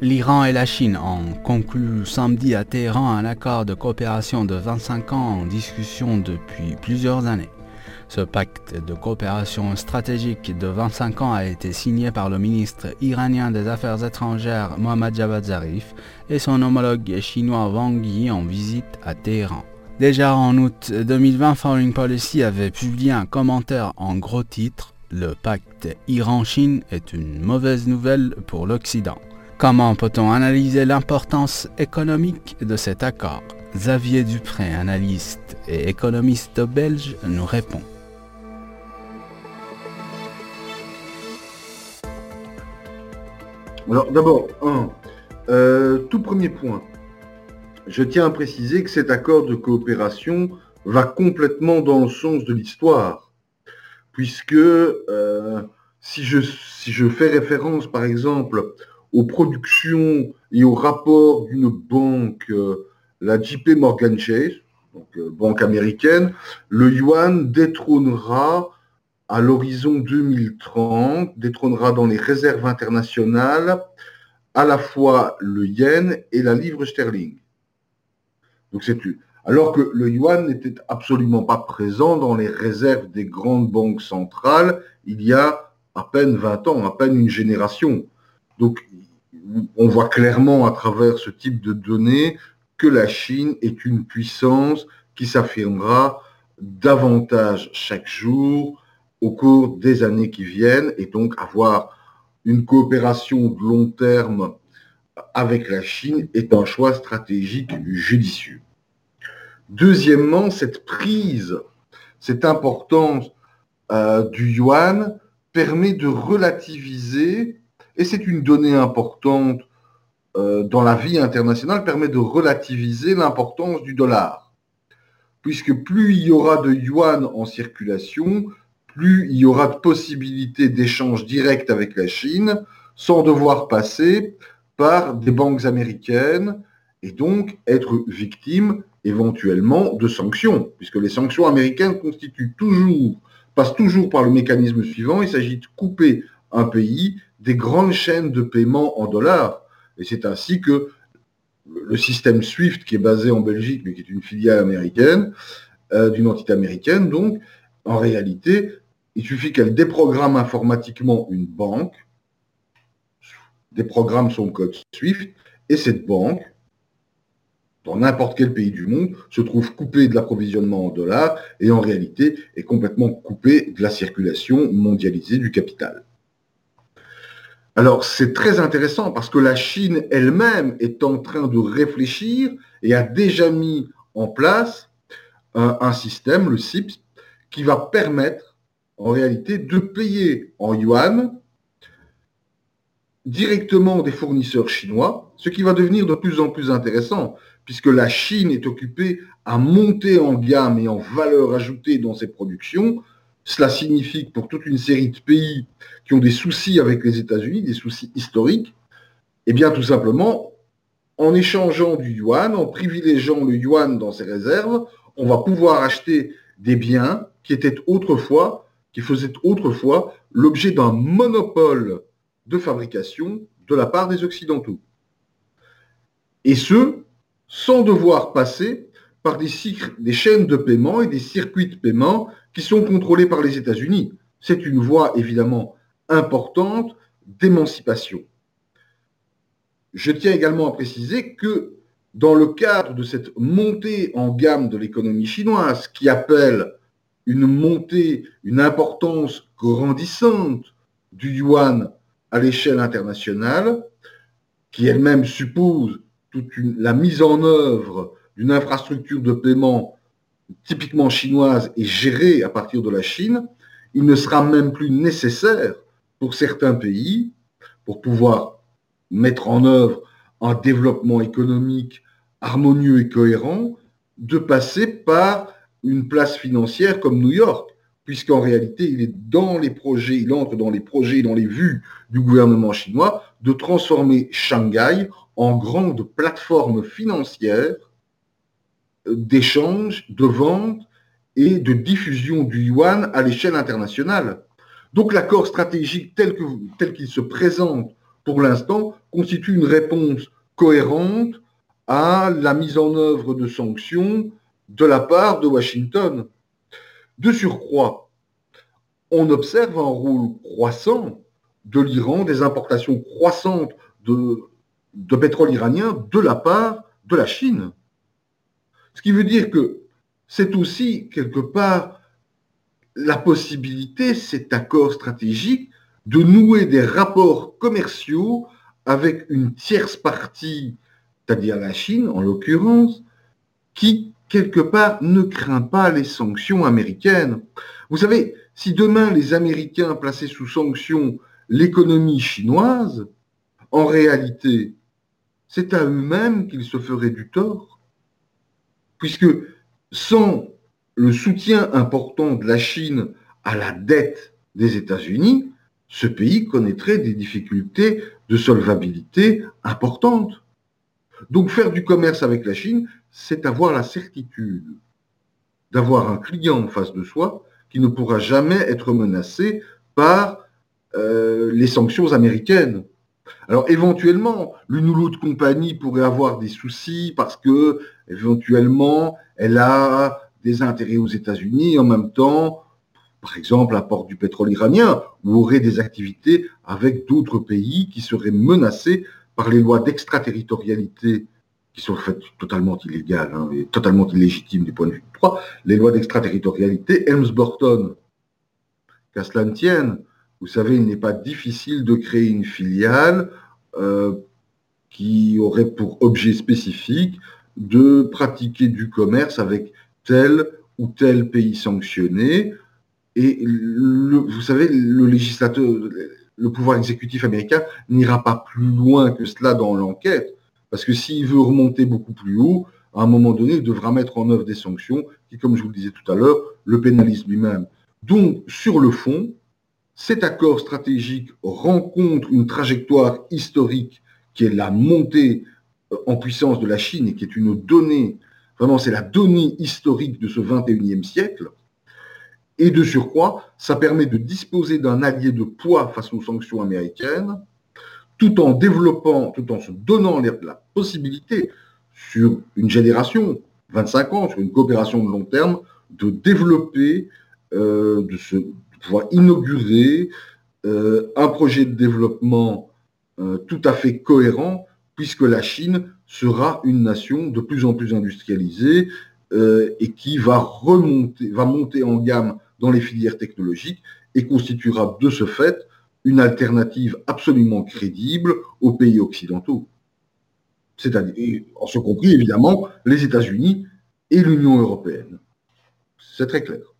L'Iran et la Chine ont conclu samedi à Téhéran un accord de coopération de 25 ans en discussion depuis plusieurs années. Ce pacte de coopération stratégique de 25 ans a été signé par le ministre iranien des Affaires étrangères Mohammad Javad Zarif et son homologue chinois Wang Yi en visite à Téhéran. Déjà en août 2020, Foreign Policy avait publié un commentaire en gros titre « Le pacte Iran-Chine est une mauvaise nouvelle pour l'Occident ». Comment peut-on analyser l'importance économique de cet accord? Xavier Dupré, analyste et économiste belge, nous répond. Alors d'abord, tout premier point, je tiens à préciser que cet accord de coopération va complètement dans le sens de l'histoire, puisque si je fais référence par exemple aux productions et aux rapports d'une banque, la JP Morgan Chase, donc banque américaine, le yuan détrônera à l'horizon 2030, détrônera dans les réserves internationales à la fois le yen et la livre sterling. Donc alors que le yuan n'était absolument pas présent dans les réserves des grandes banques centrales il y a à peine 20 ans, à peine une génération. Donc on voit clairement à travers ce type de données que la Chine est une puissance qui s'affirmera davantage chaque jour au cours des années qui viennent, et donc avoir une coopération de long terme avec la Chine est un choix stratégique judicieux. Deuxièmement, cette prise, cette importance du yuan permet de relativiser, et c'est une donnée importante dans la vie internationale, permet de relativiser l'importance du dollar. Puisque plus il y aura de yuan en circulation, plus il y aura de possibilités d'échange direct avec la Chine, sans devoir passer par des banques américaines, et donc être victime éventuellement de sanctions, puisque les sanctions américaines passent toujours par le mécanisme suivant, il s'agit de couper un pays des grandes chaînes de paiement en dollars. Et c'est ainsi que le système SWIFT, qui est basé en Belgique, mais qui est une filiale américaine, d'une entité américaine, donc, en réalité, il suffit qu'elle déprogramme informatiquement une banque, déprogramme son code SWIFT, et cette banque, dans n'importe quel pays du monde, se trouve coupée de l'approvisionnement en dollars et en réalité est complètement coupée de la circulation mondialisée du capital. Alors c'est très intéressant parce que la Chine elle-même est en train de réfléchir et a déjà mis en place un système, le CIPS, qui va permettre en réalité de payer en yuan directement des fournisseurs chinois, ce qui va devenir de plus en plus intéressant, puisque la Chine est occupée à monter en gamme et en valeur ajoutée dans ses productions. Cela signifie que pour toute une série de pays qui ont des soucis avec les États-Unis, des soucis historiques, eh bien tout simplement, en échangeant du yuan, en privilégiant le yuan dans ses réserves, on va pouvoir acheter des biens qui faisaient autrefois l'objet d'un monopole de fabrication de la part des Occidentaux. Et ce, sans devoir passer par des chaînes de paiement et des circuits de paiement qui sont contrôlés par les États-Unis. C'est une voie évidemment importante d'émancipation. Je tiens également à préciser que dans le cadre de cette montée en gamme de l'économie chinoise, qui appelle une montée, une importance grandissante du yuan à l'échelle internationale, qui elle-même suppose la mise en œuvre d'une infrastructure de paiement typiquement chinoise et gérée à partir de la Chine, il ne sera même plus nécessaire pour certains pays, pour pouvoir mettre en œuvre un développement économique harmonieux et cohérent, de passer par une place financière comme New York, puisqu'en réalité, il entre dans les projets, dans les vues du gouvernement chinois, de transformer Shanghai en grande plateforme financière d'échange, de vente et de diffusion du yuan à l'échelle internationale. Donc l'accord stratégique tel qu'il se présente pour l'instant, constitue une réponse cohérente à la mise en œuvre de sanctions de la part de Washington. De surcroît, on observe un rôle croissant de l'Iran, des importations croissantes de pétrole iranien de la part de la Chine. Ce qui veut dire que c'est aussi, quelque part, la possibilité, cet accord stratégique, de nouer des rapports commerciaux avec une tierce partie, c'est-à-dire la Chine en l'occurrence, qui, quelque part, ne craint pas les sanctions américaines. Vous savez, si demain les Américains plaçaient sous sanction l'économie chinoise, en réalité, c'est à eux-mêmes qu'ils se feraient du tort, puisque sans le soutien important de la Chine à la dette des États-Unis, ce pays connaîtrait des difficultés de solvabilité importantes. Donc faire du commerce avec la Chine, c'est avoir la certitude d'avoir un client en face de soi qui ne pourra jamais être menacé par les sanctions américaines. Alors éventuellement, l'une ou l'autre compagnie pourrait avoir des soucis parce que éventuellement elle a des intérêts aux États-Unis et en même temps, par exemple, apporte du pétrole iranien ou aurait des activités avec d'autres pays qui seraient menacés par les lois d'extraterritorialité qui sont faites totalement illégales et totalement illégitimes du point de vue du droit, les lois d'extraterritorialité Helms-Burton. Qu'à cela ne tienne, vous savez, il n'est pas difficile de créer une filiale qui aurait pour objet spécifique de pratiquer du commerce avec tel ou tel pays sanctionné. Et vous savez, le législateur, le pouvoir exécutif américain n'ira pas plus loin que cela dans l'enquête, parce que s'il veut remonter beaucoup plus haut, à un moment donné, il devra mettre en œuvre des sanctions qui, comme je vous le disais tout à l'heure, le pénalisent lui-même. Donc, sur le fond, cet accord stratégique rencontre une trajectoire historique qui est la montée en puissance de la Chine et qui est une donnée, vraiment c'est la donnée historique de ce 21e siècle. Et de surcroît, ça permet de disposer d'un allié de poids face aux sanctions américaines, tout en développant, tout en se donnant la possibilité sur une génération, 25 ans, sur une coopération de long terme, de développer, de pouvoir inaugurer un projet de développement tout à fait cohérent, puisque la Chine sera une nation de plus en plus industrialisée et qui va monter en gamme dans les filières technologiques et constituera de ce fait une alternative absolument crédible aux pays occidentaux. C'est-à-dire, en ce compris évidemment, les États-Unis et l'Union européenne. C'est très clair.